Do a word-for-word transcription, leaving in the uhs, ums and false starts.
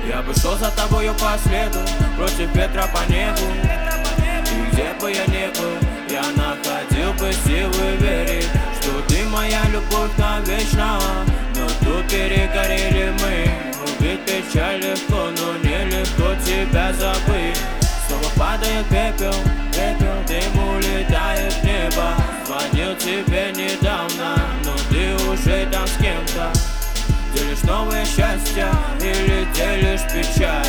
Я бы шел за тобою по следу, против ветра по небу. И где бы я ни был, я находил бы силы верить, что ты моя любовь навечно. Но тут перегорели мы. Убить печаль легко, но нелегко тебя забыть. Снова падает пепел, пепел, дым улетает в небо. Звонил тебе недавно, но ты уже там с кем-то. Делишь новое счастье или делишь печаль?